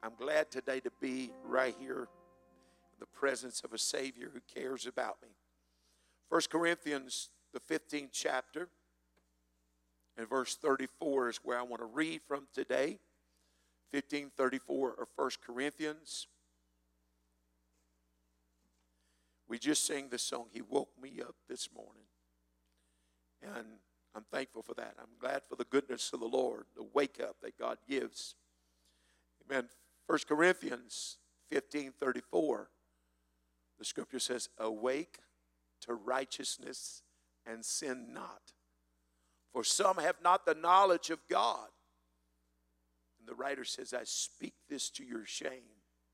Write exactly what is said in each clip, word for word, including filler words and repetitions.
I'm glad today to be right here in the presence of a Savior who cares about me. First Corinthians, the fifteenth chapter, and verse thirty-four is where I want to read from today. fifteen thirty-four of First Corinthians. We just sang the song, He Woke Me Up This Morning. And I'm thankful for that. I'm glad for the goodness of the Lord, the wake up that God gives. Amen. First Corinthians fifteen thirty-four, the scripture says, awake to righteousness and sin not. For some have not the knowledge of God. And the writer says, I speak this to your shame.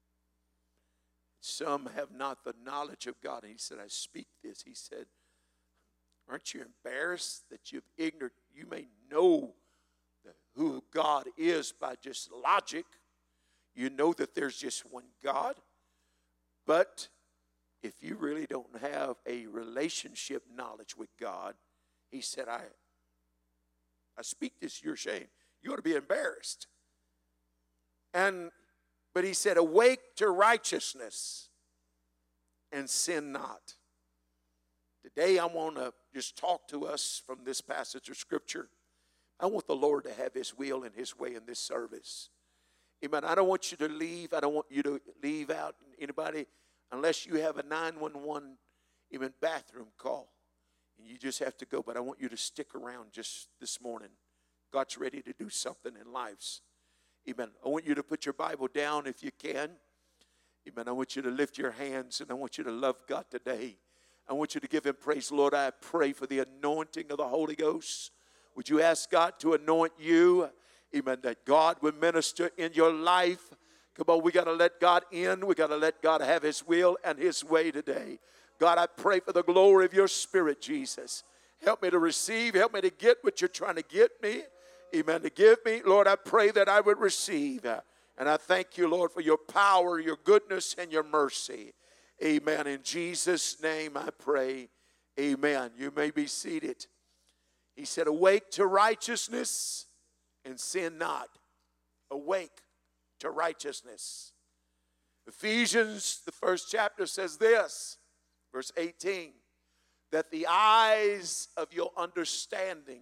Some have not the knowledge of God. And he said, I speak this. He said, aren't you embarrassed that you've ignorant? You may know who God is by just logic. You know that there's just one God. But if you really don't have a relationship knowledge with God, he said, I, I speak this to your shame. You ought to be embarrassed. And but he said, awake to righteousness and sin not. Today I want to just talk to us from this passage of Scripture. I want the Lord to have His will and His way in this service. Amen. I don't want you to leave. I don't want you to leave out anybody unless you have a nine one one even bathroom call. And you just have to go. But I want you to stick around just this morning. God's ready to do something in lives. Amen. I want you to put your Bible down if you can. Amen. I want you to lift your hands and I want you to love God today. I want you to give Him praise. Lord, I pray for the anointing of the Holy Ghost. Would you ask God to anoint you? Amen. That God would minister in your life. Come on, we got to let God in. We got to let God have His will and His way today. God, I pray for the glory of your Spirit, Jesus. Help me to receive. Help me to get what you're trying to get me. Amen. To give me. Lord, I pray that I would receive. And I thank you, Lord, for your power, your goodness, and your mercy. Amen. In Jesus' name I pray. Amen. You may be seated. He said, awake to righteousness and sin not. Awake to righteousness. Ephesians, the first chapter, says this, verse eighteen, that the eyes of your understanding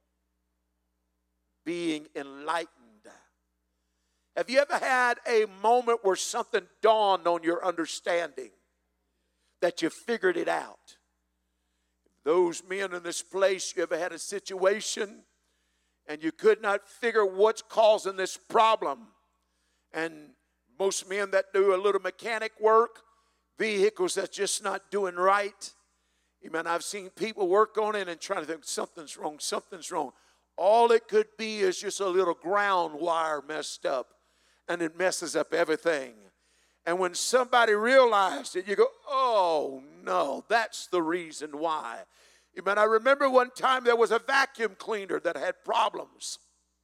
being enlightened. Have you ever had a moment where something dawned on your understanding, that you figured it out? Those men in this place, you ever had a situation and you could not figure what's causing this problem? And most men that do a little mechanic work, vehicles that's just not doing right. Amen. I've seen people work on it and trying to think something's wrong, something's wrong. All it could be is just a little ground wire messed up, and it messes up everything. And when somebody realized it, you go, oh, no, that's the reason why. Amen. I remember one time there was a vacuum cleaner that had problems.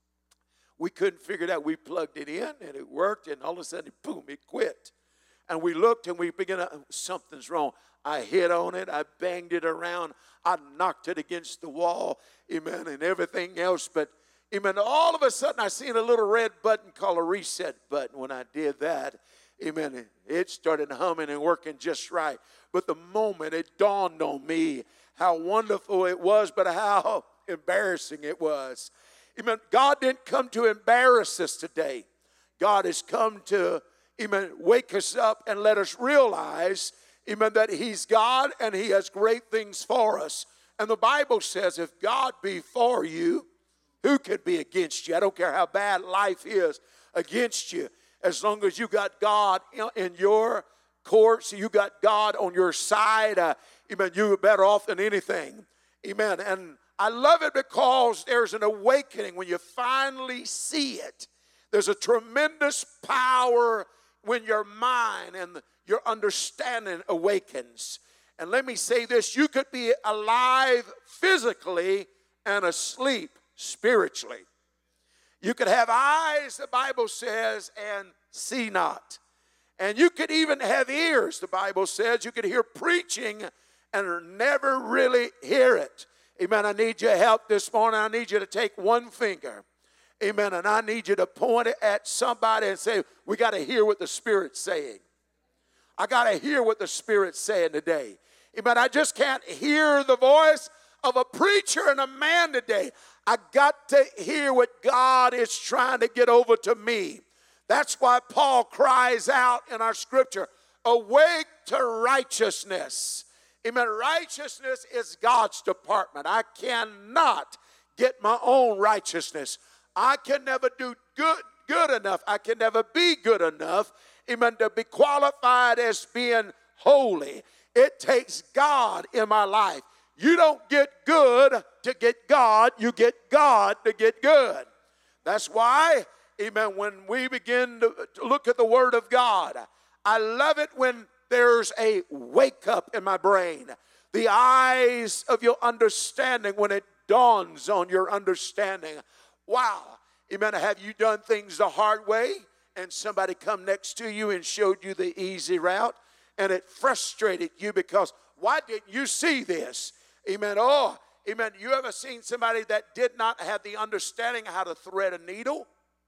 We couldn't figure it out. We plugged it in, and it worked, and all of a sudden, boom, it quit. And we looked, and we began to, something's wrong. I hit on it. I banged it around. I knocked it against the wall, amen, and everything else. But, amen, all of a sudden, I seen a little red button called a reset button. When I did that, amen, it started humming and working just right. But the moment it dawned on me how wonderful it was, but how embarrassing it was. Amen. God didn't come to embarrass us today. God has come to, amen, wake us up and let us realize, amen, that He's God and He has great things for us. And the Bible says if God be for you, who could be against you? I don't care how bad life is against you. As long as you got God in your courts, you got God on your side, uh, amen, you're better off than anything. Amen. And I love it because there's an awakening when you finally see it. There's a tremendous power when your mind and your understanding awakens. And let me say this, you could be alive physically and asleep spiritually. You could have eyes, the Bible says, and see not. And you could even have ears, the Bible says. You could hear preaching and never really hear it. Amen. I need your help this morning. I need you to take one finger Amen. And I need you to point it at somebody and say, we got to hear what the Spirit's saying. I got to hear what the Spirit's saying today. Amen. I just can't hear the voice of a preacher and a man today. I got to hear what God is trying to get over to me. That's why Paul cries out in our scripture, awake to righteousness. Amen. Righteousness is God's department. I cannot get my own righteousness. I can never do good, good enough. I can never be good enough, amen, to be qualified as being holy. It takes God in my life. You don't get good to get God. You get God to get good. That's why, amen, when we begin to look at the Word of God, I love it when there's a wake up in my brain. The eyes of your understanding, when it dawns on your understanding. Wow. Amen. Have you done things the hard way and somebody come next to you and showed you the easy route and it frustrated you because why didn't you see this? Amen. Oh, amen. You ever seen somebody that did not have the understanding how to thread a needle?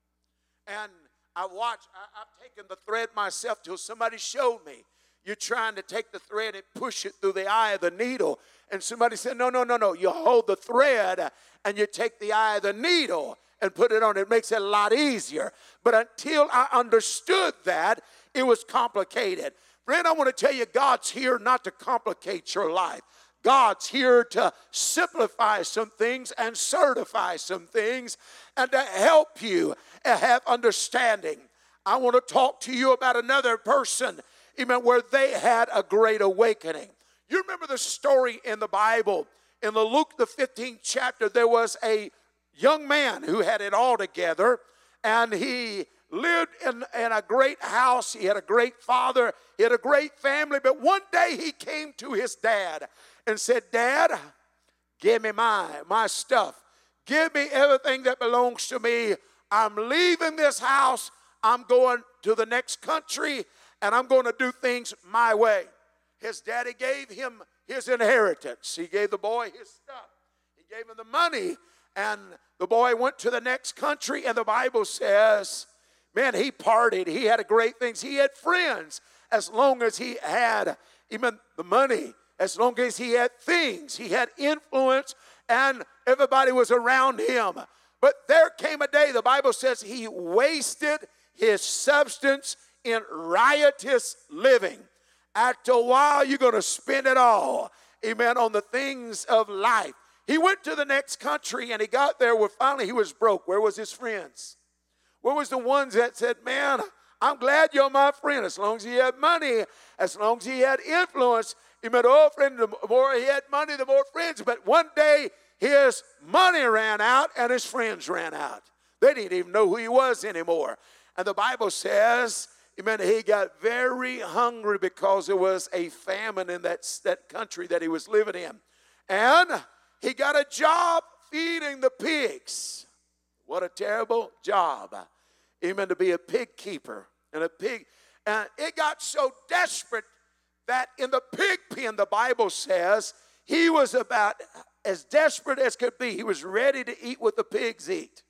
And I watched, I, I've taken the thread myself till somebody showed me. You're trying to take the thread and push it through the eye of the needle. And somebody said, no, no, no, no. You hold the thread and you take the eye of the needle and put it on. It makes it a lot easier. But until I understood that, it was complicated. Friend, I want to tell you, God's here not to complicate your life. God's here to simplify some things and certify some things and to help you have understanding. I want to talk to you about another person, amen, where they had a great awakening. You remember the story in the Bible, in the Luke the fifteenth chapter, there was a young man who had it all together, and he lived in, in a great house. He had a great father. He had a great family. But one day he came to his dad and said, Dad, give me my, my stuff. Give me everything that belongs to me. I'm leaving this house. I'm going to the next country, and I'm going to do things my way. His daddy gave him his inheritance. He gave the boy his stuff. He gave him the money, and the boy went to the next country, and the Bible says, man, he partied. He had great things. He had friends as long as he had even the money, as long as he had things. He had influence, and everybody was around him. But there came a day, the Bible says, he wasted his substance in riotous living. After a while, you're going to spend it all, amen, on the things of life. He went to the next country, and he got there where finally he was broke. Where was his friends? Where was the ones that said, man, I'm glad you're my friend. As long as he had money, as long as he had influence, amen, oh, friend, the more he had money, the more friends. But one day, his money ran out, and his friends ran out. They didn't even know who he was anymore. And the Bible says, amen, he got very hungry because there was a famine in that, that country that he was living in. And he got a job feeding the pigs. What a terrible job. Amen, to be a pig keeper. And a pig. And it got so desperate that in the pig pen, the Bible says, he was about as desperate as could be. He was ready to eat what the pigs eat.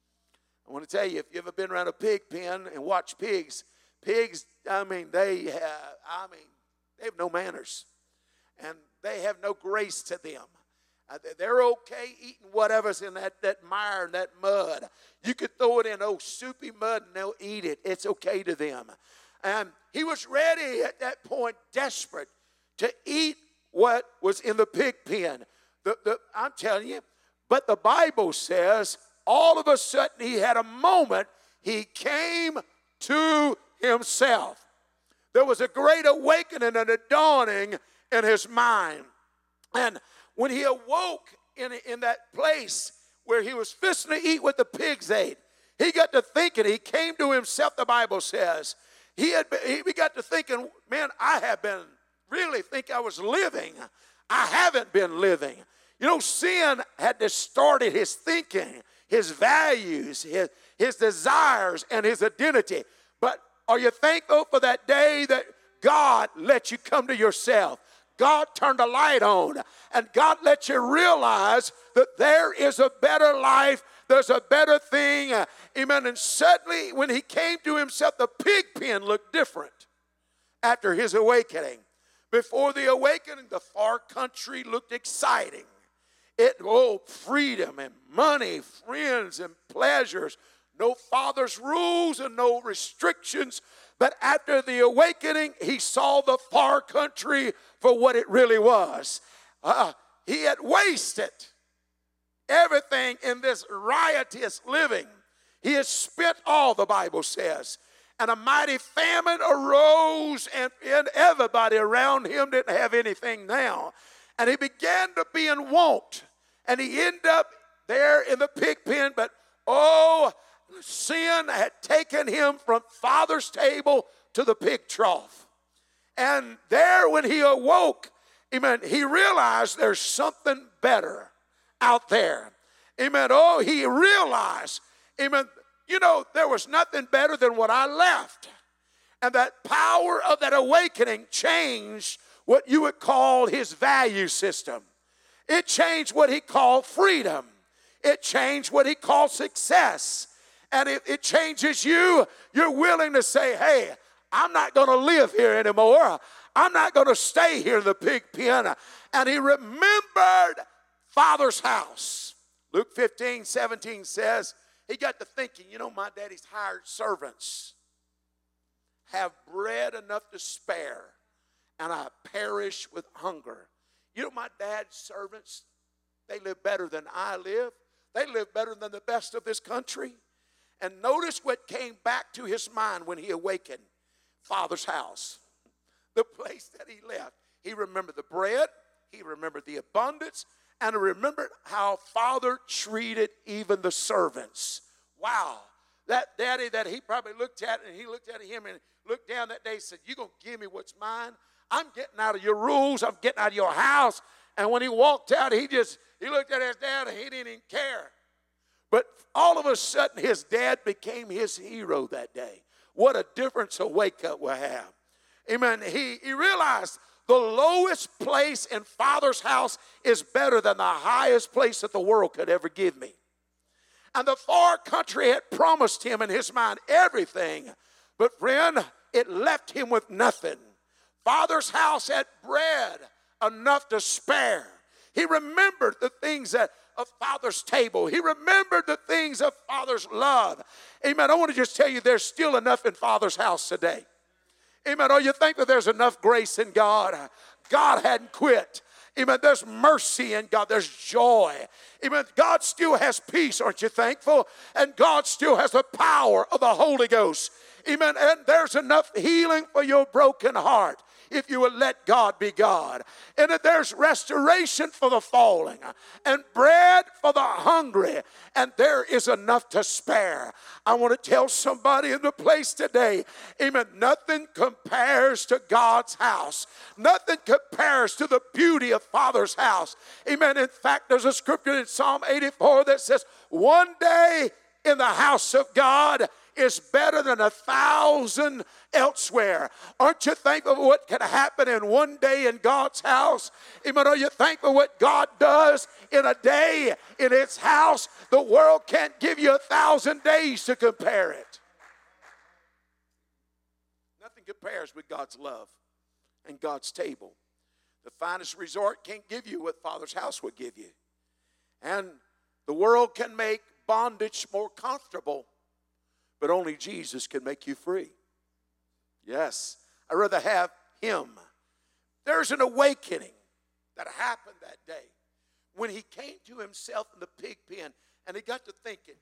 I want to tell you, if you've ever been around a pig pen and watched pigs, pigs, I mean, they have, I mean, they have no manners. And they have no grace to them. Uh, they're okay eating whatever's in that, that mire and that mud. You could throw it in old soupy mud and they'll eat it. It's okay to them. And he was ready at that point, desperate, to eat what was in the pig pen. The, the, I'm telling you, but the Bible says, all of a sudden he had a moment, he came to himself. There was a great awakening and a dawning in his mind. And when he awoke in, in that place where he was fixing to eat what the pigs ate, he got to thinking, he came to himself, the Bible says. He had been, he got to thinking, man, I have been really think I was living. I haven't been living. You know, sin had distorted his thinking, his values, his, his desires, and his identity. But are you thankful for that day that God let you come to yourself? God turned a light on, and God let you realize that there is a better life there's a better thing. Uh, amen. And suddenly, when he came to himself, the pig pen looked different after his awakening. Before the awakening, the far country looked exciting. It, oh, freedom and money, friends and pleasures. No father's rules and no restrictions. But after the awakening, he saw the far country for what it really was. Uh, he had wasted everything in this riotous living. He had spent all, the Bible says. And a mighty famine arose, and, and everybody around him didn't have anything now. And he began to be in want. And he ended up there in the pig pen. But, oh, sin had taken him from father's table to the pig trough. And there when he awoke, amen, he realized there's something better out there. Amen. Oh, he realized, amen, you know, there was nothing better than what I left. And that power of that awakening changed what you would call his value system. It changed what he called freedom. It changed what he called success. And if it changes you, you're willing to say, hey, I'm not going to live here anymore. I'm not going to stay here in the pig pen. And he remembered Father's house. Luke fifteen, seventeen says, he got to thinking, you know, my daddy's hired servants have bread enough to spare, and I perish with hunger. You know, my dad's servants, they live better than I live. They live better than the best of this country. And notice what came back to his mind when he awakened. Father's house, the place that he left. He remembered the bread, he remembered the abundance, and he remembered how Father treated even the servants. Wow, that daddy that he probably looked at, and he looked at him and looked down that day and said, you're going to give me what's mine? I'm getting out of your rules, I'm getting out of your house. And when he walked out, he just, he looked at his dad and he didn't even care. But all of a sudden, his dad became his hero that day. What a difference a wake-up will have. Amen. He, he realized the lowest place in Father's house is better than the highest place that the world could ever give me. And the far country had promised him in his mind everything. But friend, it left him with nothing. Father's house had bread enough to spare. He remembered the things that of Father's table. He remembered the things of Father's love. Amen. I want to just tell you there's still enough in Father's house today. Amen. Oh, you think that there's enough grace in God? God hadn't quit. Amen. There's mercy in God. There's joy. Amen. God still has peace. Aren't you thankful? And God still has the power of the Holy Ghost. Amen. And there's enough healing for your broken heart if you will let God be God. And that there's restoration for the falling and bread for the hungry. And there is enough to spare. I want to tell somebody in the place today, amen, nothing compares to God's house. Nothing compares to the beauty of Father's house. Amen. In fact, there's a scripture in Psalm eighty-four that says, one day in the house of God is better than a thousand elsewhere. Aren't you thankful for what can happen in one day in God's house? Amen. Are you thankful for what God does in a day in His house? The world can't give you a thousand days to compare it. Nothing compares with God's love and God's table. The finest resort can't give you what Father's house would give you. And the world can make bondage more comfortable, but only Jesus can make you free. Yes, I'd rather have Him. There's an awakening that happened that day when he came to himself in the pig pen and he got to thinking,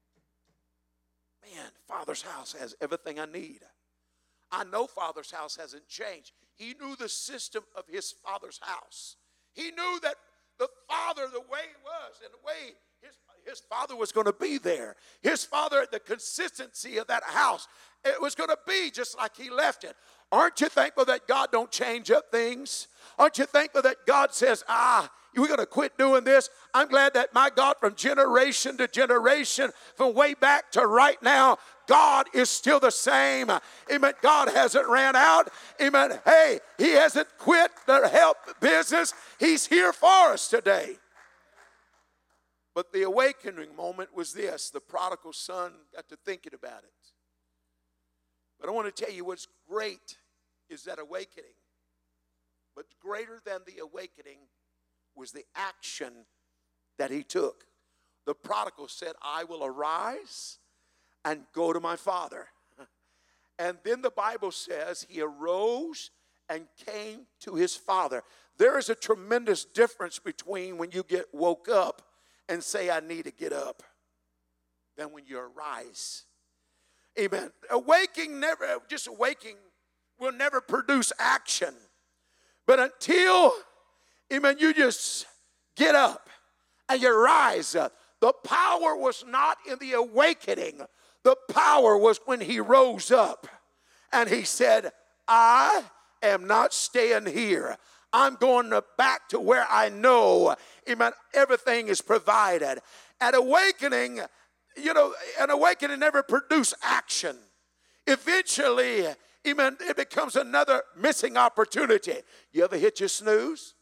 man, Father's house has everything I need. I know Father's house hasn't changed. He knew the system of his Father's house. He knew that the Father, the way he was and the way his His Father was going to be there. His Father, the consistency of that house, it was going to be just like he left it. Aren't you thankful that God don't change up things? Aren't you thankful that God says, ah, we're going to quit doing this? I'm glad that my God, from generation to generation, from way back to right now, God is still the same. Amen. God hasn't ran out. Amen. Hey, He hasn't quit the help business. He's here for us today. But the awakening moment was this. The prodigal son got to thinking about it. But I want to tell you what's great is that awakening. But greater than the awakening was the action that he took. The prodigal said, I will arise and go to my father. And then the Bible says he arose and came to his father. There is a tremendous difference between when you get woke up and say, I need to get up, than when you arise. Amen. Awaking never, just awaking will never produce action. But until, amen, you just get up and you rise up. The power was not in the awakening. The power was when he rose up and he said, I am not staying here. I'm going to back to where I know, amen, everything is provided. At awakening, you know, an awakening never produces action. Eventually, amen, it becomes another missing opportunity. You ever hit your snooze?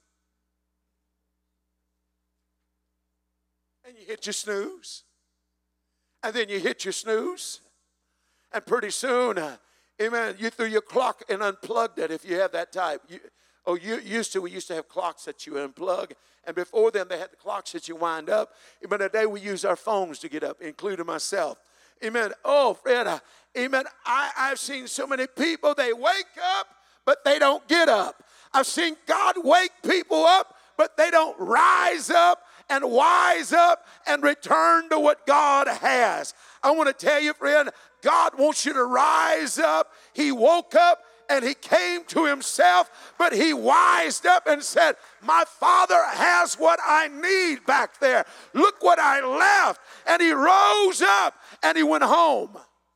And you hit your snooze. And then you hit your snooze. And pretty soon, uh, amen, you threw your clock and unplugged it if you have that type. You, oh, you used to, we used to have clocks that you unplug. And before then, they had the clocks that you wind up. Amen, today we use our phones to get up, including myself. Amen. Oh, friend, uh, amen, I, I've seen so many people, they wake up, but they don't get up. I've seen God wake people up, but they don't rise up and wise up and return to what God has. I want to tell you, friend, God wants you to rise up. He woke up and he came to himself, but he wised up and said, my Father has what I need back there. Look what I left. And he rose up and he went home.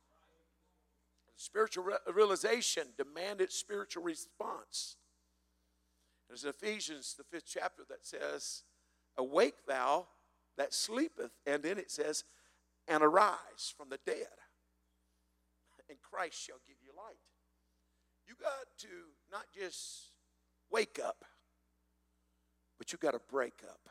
Spiritual re- realization demanded spiritual response. There's Ephesians, the fifth chapter, that says, awake thou that sleepeth, and then it says, and arise from the dead, and Christ shall give you light. You got to not just wake up, but you got to break up.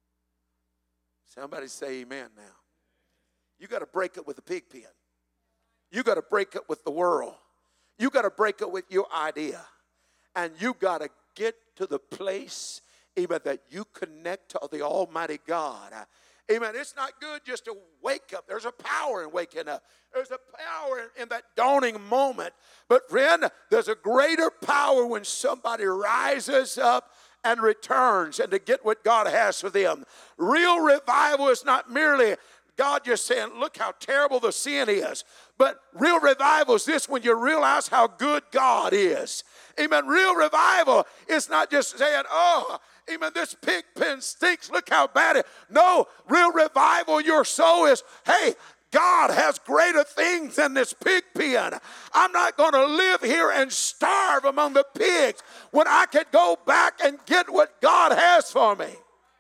Somebody say amen now. You got to break up with the pig pen. You got to break up with the world. You got to break up with your idea. And you got to get to the place, amen, that you connect to the Almighty God. Amen. It's not good just to wake up. There's a power in waking up. There's a power in, in that dawning moment. But friend, there's a greater power when somebody rises up and returns and to get what God has for them. Real revival is not merely God just saying, look how terrible the sin is. But real revival is this, when you realize how good God is. Amen. Real revival is not just saying, oh, amen, this pig pen stinks. Look how bad it is. No, real revival, your soul is, hey, God has greater things than this pig pen. I'm not going to live here and starve among the pigs when I could go back and get what God has for me.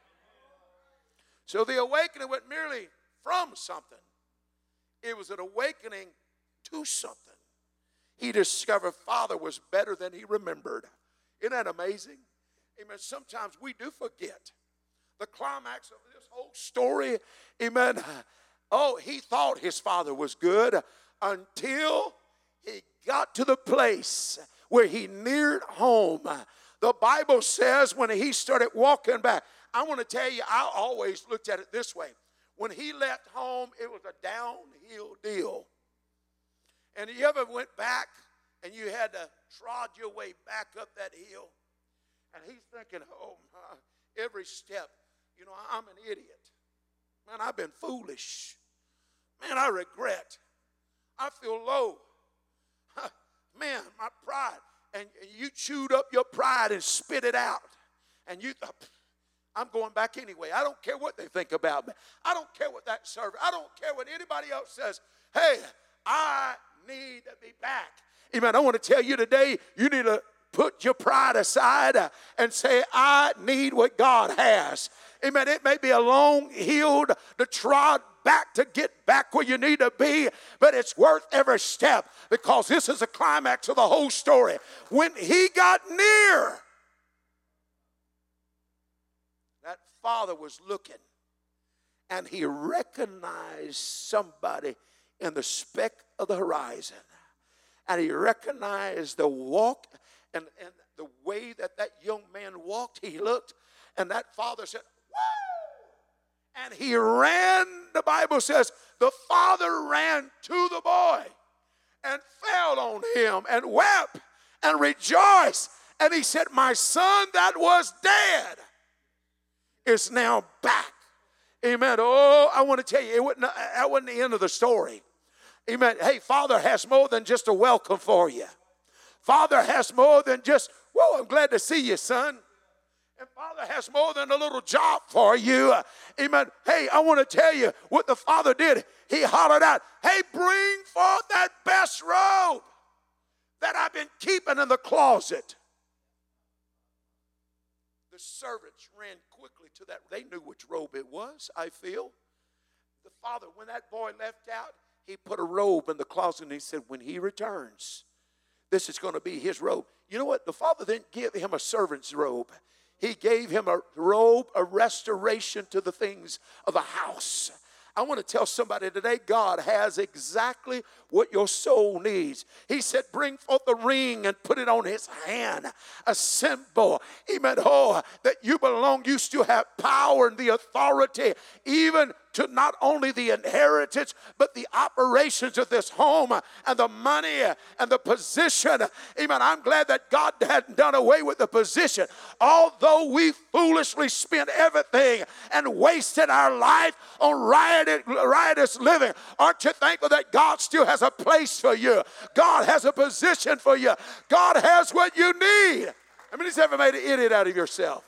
So the awakening went merely from something. It was an awakening to something. He discovered Father was better than he remembered. Isn't that amazing? Amen. Sometimes we do forget the climax of this whole story. Amen. Oh, he thought his father was good until he got to the place where he neared home. The Bible says when he started walking back, I want to tell you, I always looked at it this way. When he left home, it was a downhill deal. And you ever went back and you had to trod your way back up that hill? And he's thinking, oh, my, every step, you know, I'm an idiot. Man, I've been foolish. Man, I regret. I feel low. Man, my pride. And you chewed up your pride and spit it out. And you thought, I'm going back anyway. I don't care what they think about me. I don't care what that server. I don't care what anybody else says. Hey, I need to be back. Amen. I want to tell you today, you need to put your pride aside and say, I need what God has. Amen. It may be a long hill to trod back to get back where you need to be, but it's worth every step, because this is the climax of the whole story. When he got near, that father was looking, and he recognized somebody in the speck of the horizon. And he recognized the walk and, and the way that that young man walked. He looked, and that father said, "Whoa!" And he ran, the Bible says, the father ran to the boy and fell on him and wept and rejoiced. And he said, "My son that was dead is now back." Amen. Oh, I want to tell you, it wasn't, that wasn't the end of the story. Amen. Hey, Father has more than just a welcome for you. Father has more than just, whoa, I'm glad to see you, son. And Father has more than a little job for you. Amen. Hey, I want to tell you what the Father did. He hollered out, "Hey, bring forth that best robe that I've been keeping in the closet." The servants ran quickly to that. They knew which robe it was, I feel. The father, when that boy left out, he put a robe in the closet and he said, when he returns, this is going to be his robe. You know what? The father didn't give him a servant's robe. He gave him a robe, a restoration to the things of the house. I want to tell somebody today, God has exactly what your soul needs. He said, bring forth the ring and put it on his hand, a symbol, amen, oh, that you belong. You still have power and the authority, even to not only the inheritance, but the operations of this home and the money and the position. Amen. I'm glad that God hadn't done away with the position. Although we foolishly spent everything and wasted our life on riotous, riotous living, aren't you thankful that God still has a place for you? God has a position for you. God has what you need. I mean, he's ever made an idiot out of yourself?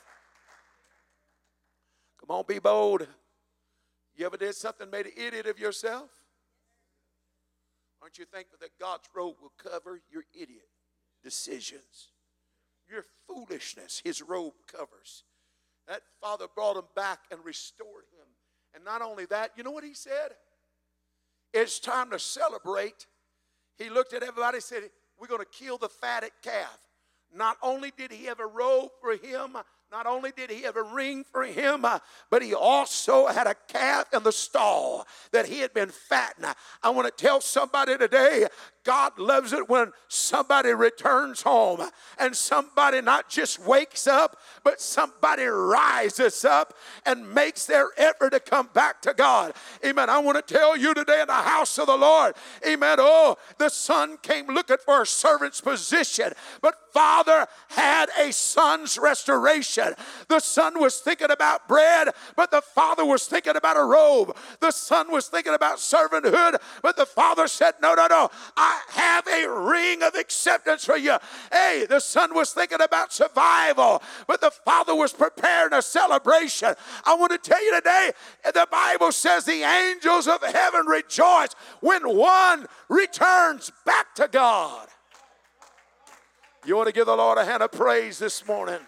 Come on, be bold. You ever did something, made an idiot of yourself? Aren't you thankful that God's robe will cover your idiot decisions? Your foolishness, his robe covers. That father brought him back and restored him. And not only that, you know what he said? It's time to celebrate. He looked at everybody and said, we're going to kill the fatted calf. Not only did he have a robe for him, not only did he have a ring for him, uh, but he also had a calf in the stall that he had been fattening. I want to tell somebody today, God loves it when somebody returns home and somebody not just wakes up, but somebody rises up and makes their effort to come back to God. Amen. I want to tell you today in the house of the Lord, amen, oh, the son came looking for a servant's position, but Father had a son's restoration. The son was thinking about bread, but the father was thinking about a robe. The son was thinking about servanthood, but the father said, no, no, no, I have a ring of acceptance for you. Hey, the son was thinking about survival, but the father was preparing a celebration. I want to tell you today, the Bible says the angels of heaven rejoice when one returns back to God. You want to give the Lord a hand of praise this morning?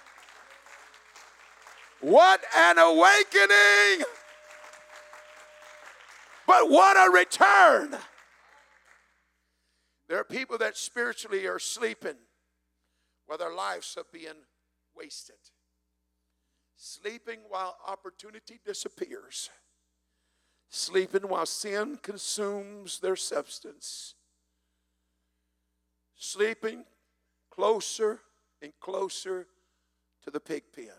What an awakening! But what a return! There are people that spiritually are sleeping while their lives are being wasted. Sleeping while opportunity disappears. Sleeping while sin consumes their substance. Sleeping closer and closer to the pig pen,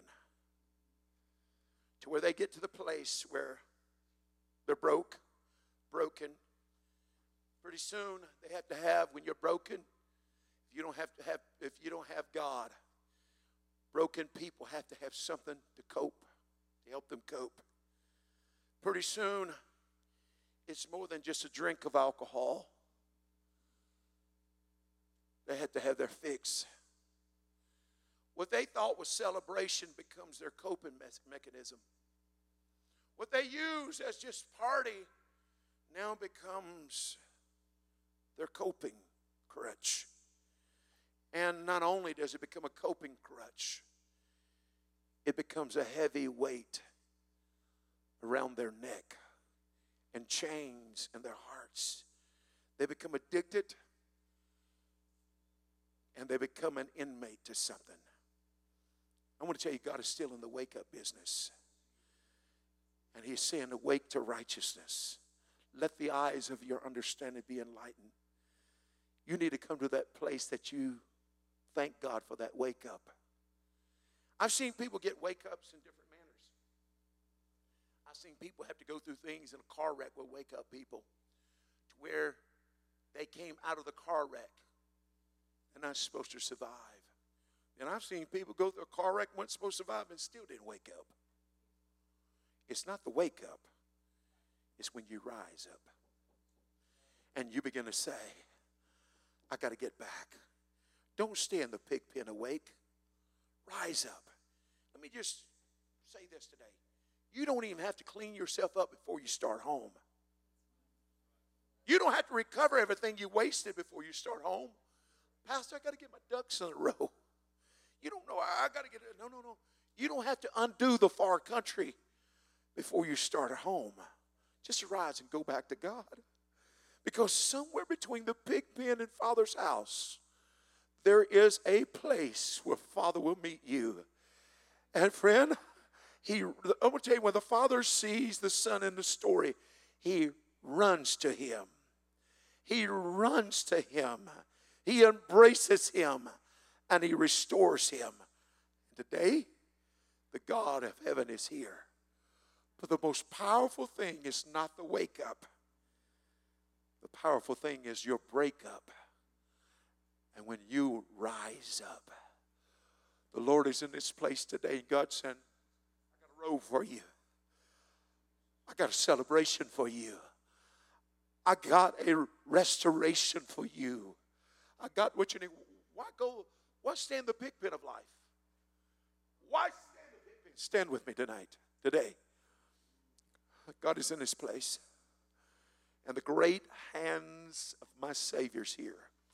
to where they get to the place where they're broke, broken. Pretty soon they have to have, when you're broken, if you don't have to have, if you don't have God, broken people have to have something to cope, to help them cope. Pretty soon it's more than just a drink of alcohol. They had to have their fix. What they thought was celebration becomes their coping me- mechanism. What they use as just party now becomes their coping crutch. And not only does it become a coping crutch, it becomes a heavy weight around their neck and chains in their hearts. They become addicted. And they become an inmate to something. I want to tell you, God is still in the wake-up business. And he's saying, awake to righteousness. Let the eyes of your understanding be enlightened. You need to come to that place that you thank God for that wake up. I've seen people get wake ups in different manners. I've seen people have to go through things in a car wreck will wake up people to where they came out of the car wreck and not supposed to survive. And I've seen people go through a car wreck, weren't supposed to survive, and still didn't wake up. It's not the wake up. It's when you rise up. And you begin to say, I got to get back. Don't stay in the pig pen awake. Rise up. Let me just say this today. You don't even have to clean yourself up before you start home. You don't have to recover everything you wasted before you start home. Pastor, I got to get my ducks in a row. You don't know, I got to get it. No, no, no. You don't have to undo the far country before you start at home. Just arise and go back to God. Because somewhere between the pig pen and Father's house, there is a place where Father will meet you. And friend, he, I'm going to tell you, when the Father sees the Son in the story, he runs to him. He runs to him. He embraces him. And he restores him. Today, the God of heaven is here. But the most powerful thing is not the wake up. The powerful thing is your breakup. And when you rise up, the Lord is in this place today. God said, I got a robe for you. I got a celebration for you. I got a restoration for you. I got what you need. Why go? Why stay in the pig pen of life? Why stand in the pig pen? Stand with me tonight, today. God is in this place. And the great hands of my Savior's here.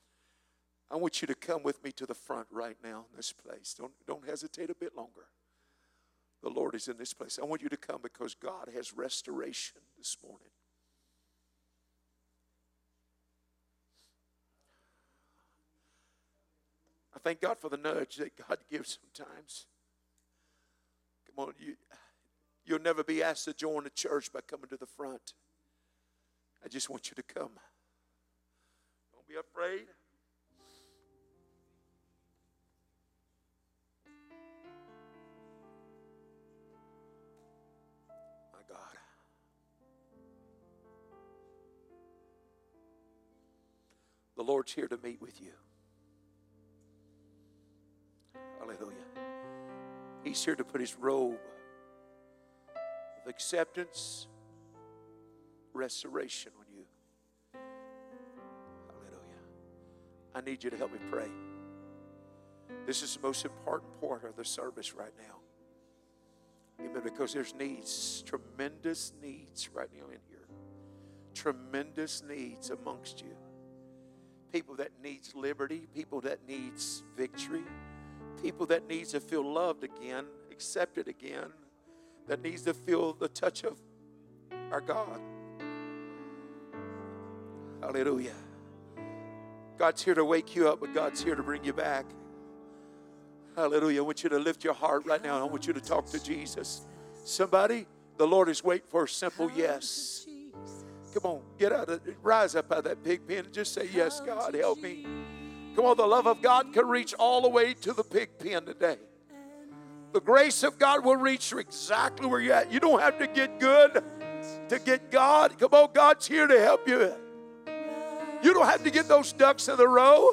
I want you to come with me to the front right now in this place. Don't, don't hesitate a bit longer. The Lord is in this place. I want you to come because God has restoration this morning. I thank God for the nudge that God gives sometimes. Come on, you, you'll never be asked to join the church by coming to the front. I just want you to come. Don't be afraid. My God. The Lord's here to meet with you. Hallelujah. He's here to put his robe of acceptance, restoration on you. Hallelujah. I need you to help me pray. This is the most important part of the service right now. Amen. Because there's needs, tremendous needs right now in here. Tremendous needs amongst you. People that needs liberty, people that needs victory. People that needs to feel loved again, accepted again, that needs to feel the touch of our God. Hallelujah. God's here to wake you up, but God's here to bring you back. Hallelujah. I want you to lift your heart right now. I want you to talk to Jesus. Somebody, the Lord is waiting for a simple yes. Come on, get out of, rise up out of that pig pen and just say, yes, God, help me. Come on, the love of God can reach all the way to the pig pen today. The grace of God will reach you exactly where you're at. You don't have to get good to get God. Come on, God's here to help you. You don't have to get those ducks in the row.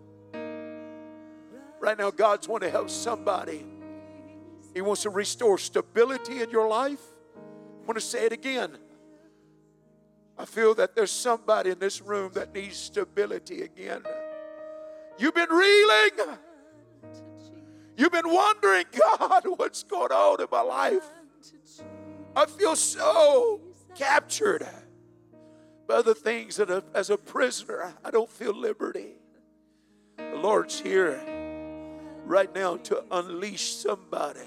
Right now, God's want to help somebody. He wants to restore stability in your life. I want to say it again. I feel that there's somebody in this room that needs stability again. You've been reeling. You've been wondering, God, what's going on in my life? I feel so captured by the things that are, as a prisoner, I don't feel liberty. The Lord's here right now to unleash somebody,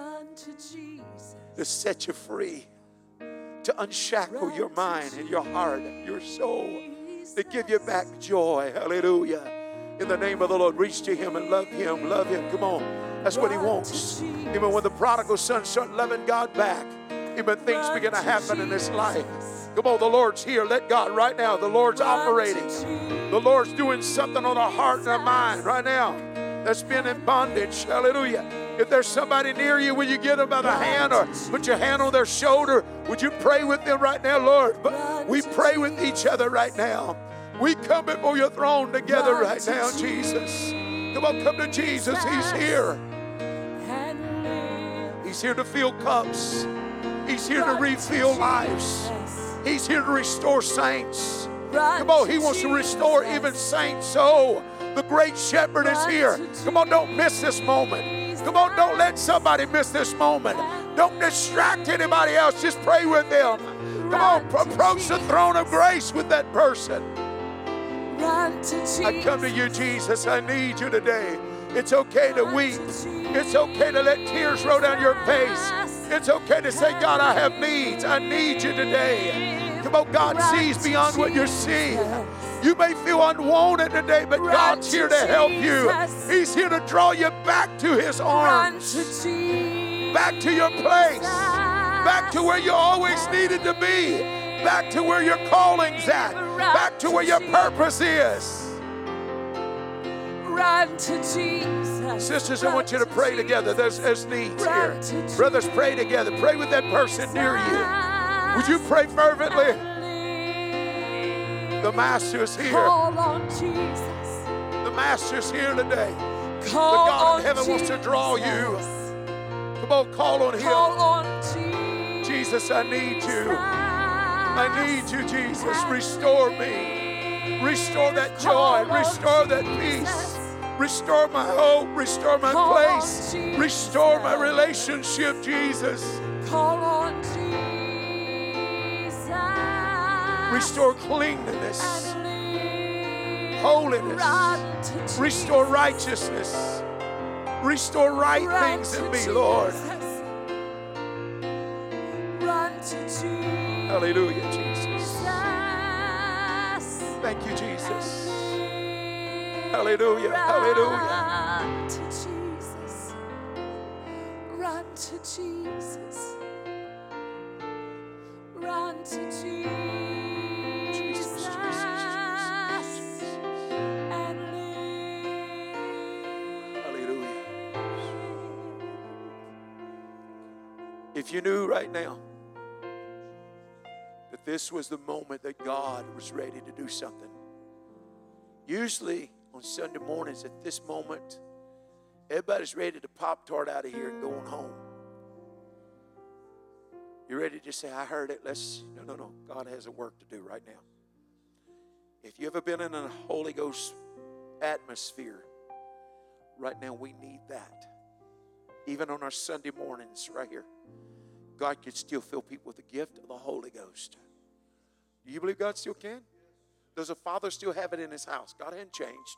to set you free, to unshackle your mind and your heart and your soul, to give you back joy. Hallelujah. In the name of the Lord, reach to him and love him. Love him. Come on. That's what he wants. Even when the prodigal son started loving God back, Amen. Things begin to happen in this life. Come on, the Lord's here. Let God right now. The Lord's operating. The Lord's doing something on our heart and our mind right now that's been in bondage. Hallelujah. If there's somebody near you, will you get them by the hand or put your hand on their shoulder? Would you pray with them right now, Lord? But we pray with each other right now. We come before your throne together right now, Jesus. Come on, come to Jesus. He's here. He's here to fill cups. He's here to refill lives. He's here to restore saints. Come on, he wants to restore even saints. So the great shepherd is here. Come on, don't miss this moment. Come on, don't let somebody miss this moment. Don't distract anybody else. Just pray with them. Come on, approach the throne of grace with that person. I come to you, Jesus. I need you today. It's okay to weep. It's okay to let tears roll down your face. It's okay to say, God, I have needs. I need you today. Come on, God sees beyond what you see. You may feel unwanted today, but God's here to help you. He's here to draw you back to his arms. Back to your place. Back to where you always needed to be. Back to where your calling's at. Back to where your purpose is. Run to Jesus. Sisters, I want you to pray together. There's, there's needs here. Brothers, pray together. Pray with that person near you. Would you pray fervently? The Master's here. Call on Jesus. The Master's here today. Call the God on of heaven Jesus. wants to draw you. Come on, call on him. Call on Jesus. Jesus, I need you. I need you, Jesus. Restore me. Restore that joy. Restore that peace. Restore my hope. Restore my place. Restore my relationship, Jesus. Call on Jesus. Restore cleanliness, holiness. Restore righteousness. Restore right things in me, Lord. Run to Jesus. Hallelujah, Jesus. Thank you, Jesus. Hallelujah, hallelujah. Run to Jesus. Run to Jesus. Run to Jesus. Jesus, Jesus, Jesus, Jesus. And live. Hallelujah. If you knew right now that this was the moment that God was ready to do something, usually on Sunday mornings at this moment, everybody's ready to Pop-Tart out of here and going home. You're ready to say, I heard it. Let's, no, no, no. God has a work to do right now. If you've ever been in a Holy Ghost atmosphere, right now we need that. Even on our Sunday mornings right here, God can still fill people with the gift of the Holy Ghost. Do you believe God still can? Does a father still have it in his house? God hasn't changed.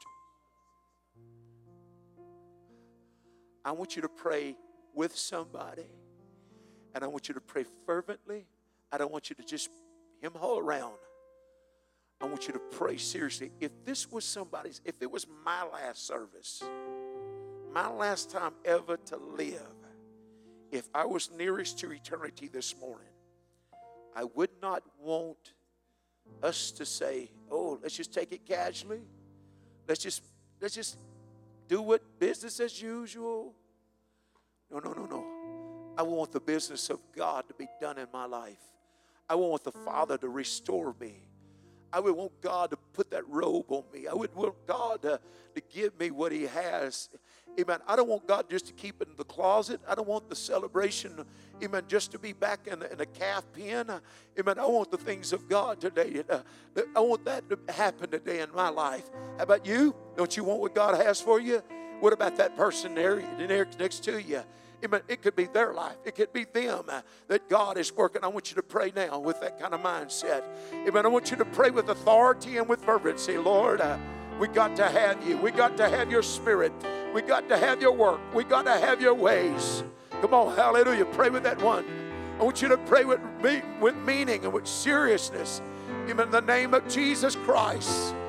I want you to pray with somebody. And I want you to pray fervently. I don't want you to just hem haul around. I want you to pray seriously. If this was somebody's, if it was my last service, my last time ever to live, if I was nearest to eternity this morning, I would not want us to say, oh, let's just take it casually. Let's just, let's just do what business as usual. No, no, no, no. I want the business of God to be done in my life. I want the Father to restore me. I would want God to put that robe on me. I would want God to, to give me what he has. Amen. I don't want God just to keep it in the closet. I don't want the celebration, amen, just to be back in the, in a calf pen. Amen. I want the things of God today. Uh, I want that to happen today in my life. How about you? Don't you want what God has for you? What about that person there, there next to you? Amen. It could be their life. It could be them uh, that God is working. I want you to pray now with that kind of mindset. Amen. I want you to pray with authority and with fervency. Lord, uh, we got to have you. We got to have your spirit. We got to have your work. We got to have your ways. Come on, hallelujah. Pray with that one. I want you to pray with, with meaning and with seriousness. Amen. In the name of Jesus Christ.